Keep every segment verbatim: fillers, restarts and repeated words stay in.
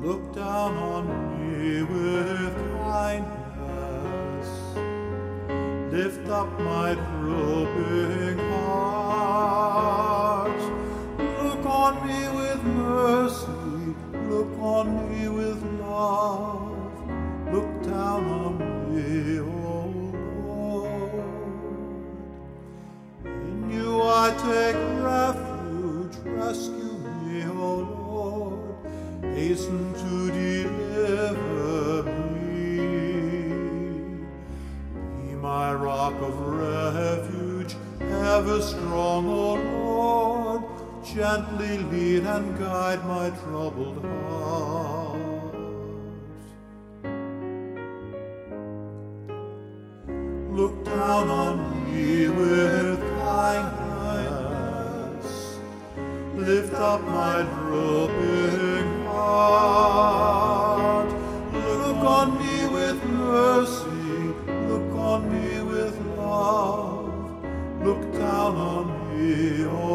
Look down on me with kindness, lift up my drooping heart. Look on me with mercy, look on me with love, look down on me, O Lord. In you I take refuge, rescue me, O Lord, hasten to deliver me. Be my rock of refuge, ever strong, O Lord, gently lead and guide my troubled heart. Look down on me with kindness, lift up my drooping heart. Look on me with mercy, look on me with love, look down on me, O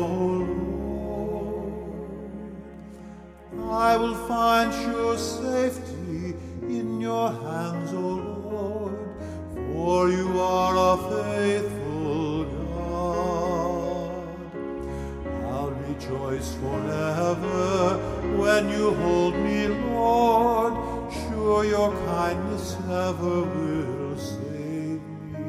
Lord. I will find sure safety in your hands, O Lord, for you are a faithful God. I'll rejoice forever when you hold me, Lord, sure your kindness ever will save me.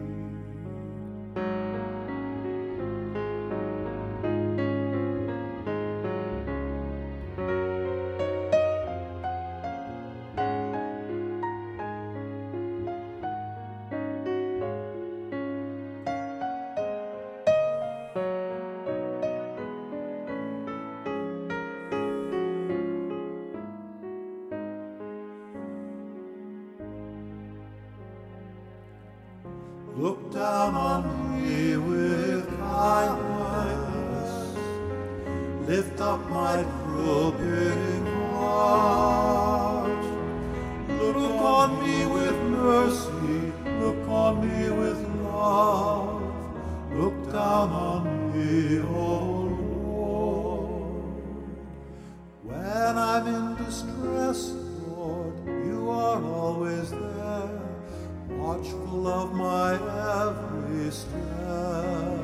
Look down on me with kindness, lift up my drooping heart. Look on me with mercy, look on me with love, look down on me, O Lord. When I'm in distress, Lord, you are always there, watchful of my every step.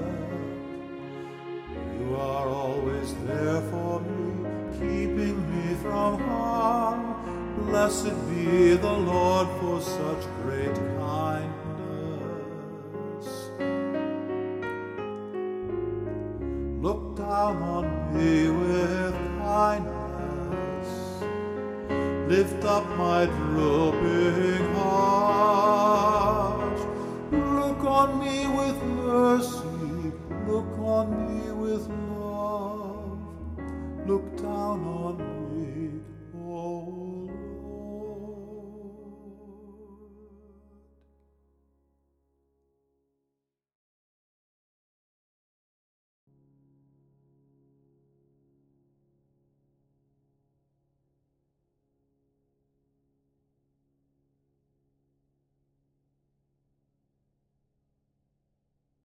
You are always there for me, keeping me from harm. Blessed be the Lord for such great kindness. Look down on me with kindness, lift up my drooping heart. Look on me with mercy, look on me with love, look down on me.